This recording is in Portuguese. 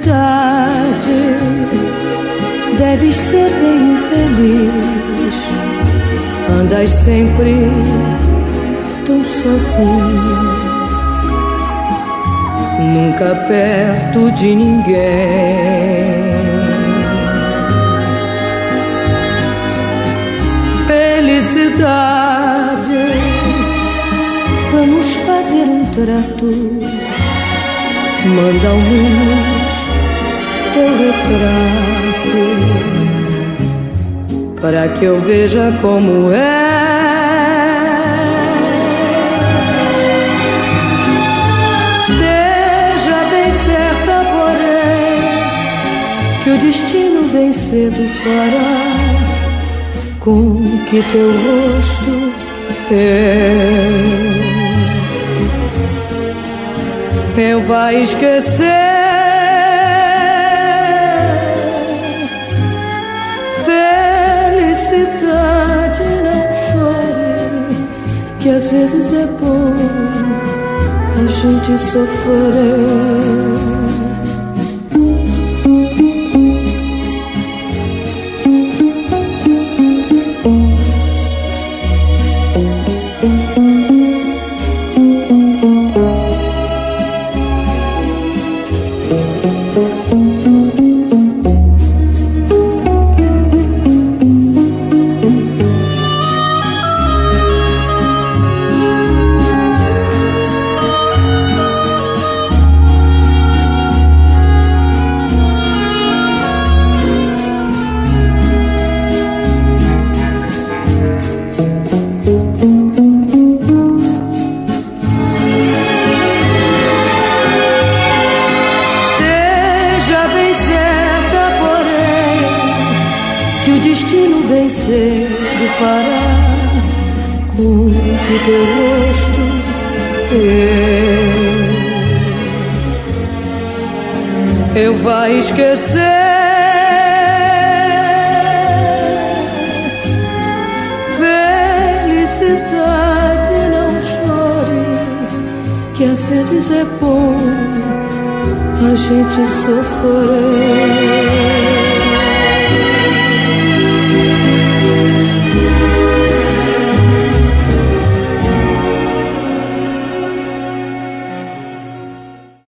felicidade, deves ser bem infeliz. Andas sempre tão sozinho, nunca perto de ninguém. Felicidade, vamos fazer um trato. Manda ao menos teu retrato, para que eu veja como Esteja bem certa, porém, que o destino bem cedo fará com que teu rosto eu vá esquecer. Felicidade, não chore, que às vezes é bom a gente sofrer. O destino bem cedo fará com que teu rosto eu vá esquecer. Felicidade, não chore, que às vezes é bom a gente sofrer.